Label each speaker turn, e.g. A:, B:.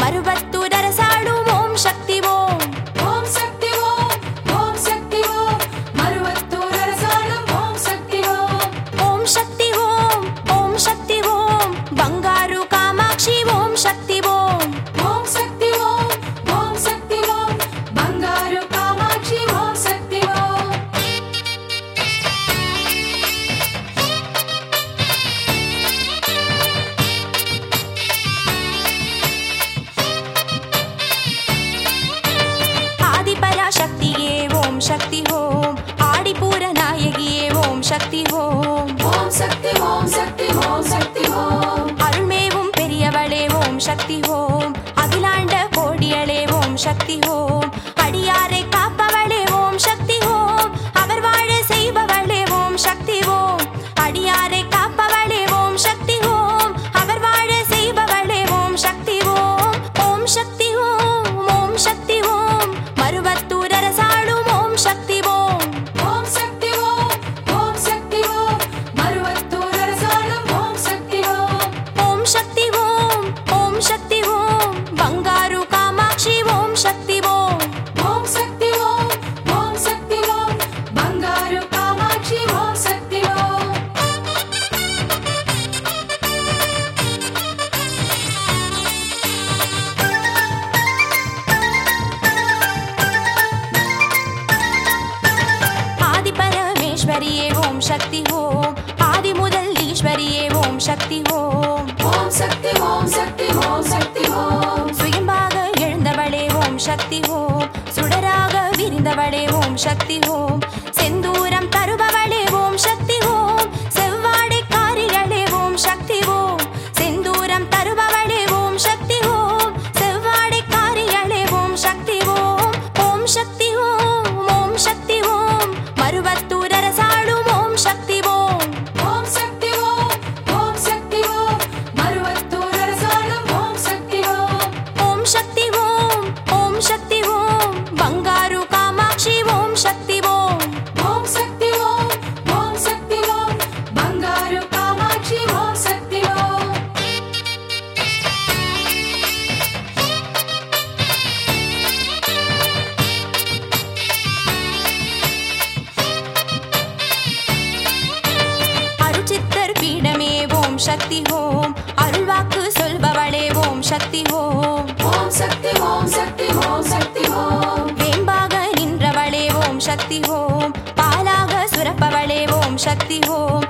A: மருவத்தூர் அரசாளும் ஓம் சக்தி ஓம்.
B: ஓம் சக்தி ஓம், ஓம் சக்தி ஓம், மருவத்தூர் அரசாளும் ஓம் சக்தி ஓம்.
A: ஓம் சக்தி ஓம், ஓம் சக்தி ஓம், பங்காரு காமாட்சி ஓம் சக்தி ஓம்.
B: ஓம் சக்தி ஓம், ஓம் சக்தி ஓம், பங்காரு காமாட்சி ஓம் சக்தி ஓம்.
A: ஆதிபராசக்தியே ஓம் சக்தி ஓம், ஆடிப்பூர நாயகியே ஓம் சக்தி ஓம்.
B: ஓம் சக்தி ஓம் சக்தி ஓம் சக்தி ஓம்.
A: அருள்மேவும் பெரியவளே ஓம் சக்தி ஓம், அகிலாண்ட கோடியளே ஓம் சக்தி ஓம். அடியாரை காப்பவளே ஓம் சக்தி ஓம், அவர் வாழ செய்பவளே ஓம் சக்தி ஓம். அடியாரை காப்பவளே ஓம் சக்தி ஓம், அவர் வாழ செய்பவளே ஓம் சக்தி ஓம். ஓம் சக்தி ஓம், ஓம் சக்தி ஓம், மருவத்தூர் அரசாளும் ஓம் சக்தி ஓம்.
B: ஓம் சக்தி ஓம், ஓம் சக்தி ஓம், மருவத்தூர் அரசாளும் ஓம் சக்தி ஓம்.
A: ஓம் சக்தி ஓம், ஓம் சக்தி ஓம், பங்காரு காமாட்சி ஓம் சக்தி ஓம்.
B: ஓம் சக்தி ஓம், ஓம் சக்தி ஓம், பங்காரு காமாட்சி ஓம் சக்தி ஓம்.
A: ஆதிபரமேஸ்வரியே ஓம் சக்தி ஓம், ஆதி முதல் ஈஸ்வரியே ஓம் சக்தி ஓம்.
B: ஓம் சக்தி ஓம் சக்தி ஓம் சக்தி ஓம்.
A: சுயம்பாக எழுந்தவளே ஓம் சக்தி ஓம், சுடராக விரிந்தவளே ஓம் சக்தி ஓம். செந்தூரம் தருபவளே ஓம் சக்தி ஓம், செவ்வாடை காரிகளே ஓம் சக்தி ஓம். செந்தூரம் தருபவளே ஓம் சக்தி ஓம், செவ்வாடை காரிகளே ஓம் சக்தி ஓம். ஓம் சக்தி ஓம், ஓம் சக்தி ஓம், மருவத்தூர் அரசாளும் ஓம் சக்தி ஓம்.
B: ஓம் சக்தி ஓம், ஓம் சக்தி ஓம், மருவத்தூர் அரசாளும் ஓம் சக்தி ஓம்.
A: ஓம் சக்தி ஓம், ஓம் சக்தி ஓம், பங்காரு காமாட்சி ஓம் சக்தி ஓம்.
B: ஓம் சக்தி ஓம், ஓம் சக்தி ஓம், பங்காரு காமாட்சி ஓம் சக்தி ஓம்.
A: அருட்சித்தர் பீடமே ஓம் சக்தி ஓம், அருள்வாக்கு சொல்பவளே ஓம் சக்தி ஓம்.
B: ஓம் சக்தி ஓம் சக்தி ஓம் சக்தி ஓம்.
A: வேம்பாக நின்றவளே ஓம் சக்தி ஓம், பாலாக சுரப்பவளே ஓம் சக்தி ஓம்.